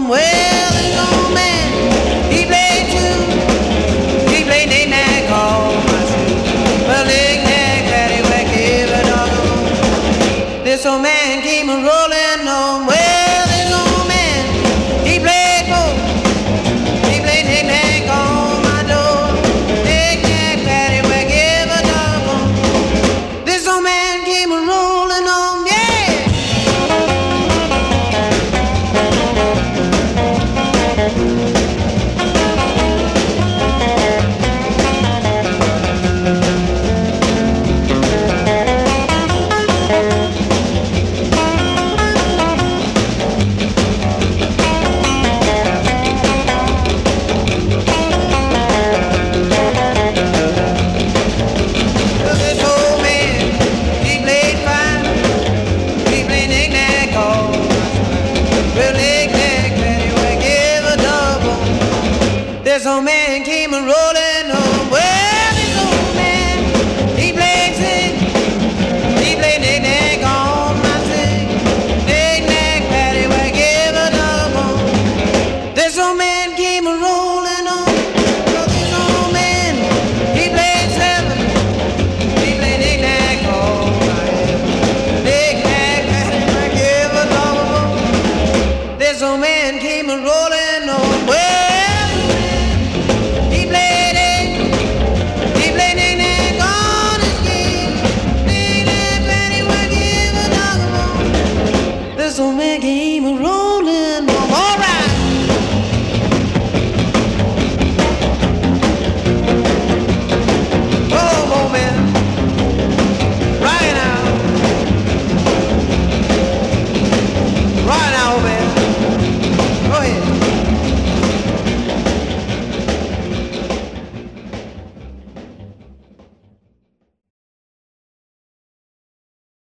home. Well, this old man, he played too. He played knick-knack all my shoes. Well, knick-knack, paddywhack, every dog. This old man came a-rolling home. Well, this old man, he played folk. He played knick-knack on my door. Knick-knack, paddywhack, every dog. This old man came a-rolling home, yeah. This old man came a-rolling home. Well, this old man, he played sing. He played knick-knack on my sing. Knick-knack, paddywhack, every dog. This old man came a-rolling home. Oh, this old man, he played seven. He played knick-knack on my head. Knick-knack, paddywhack, every dog. This old man came a-rolling home. Well,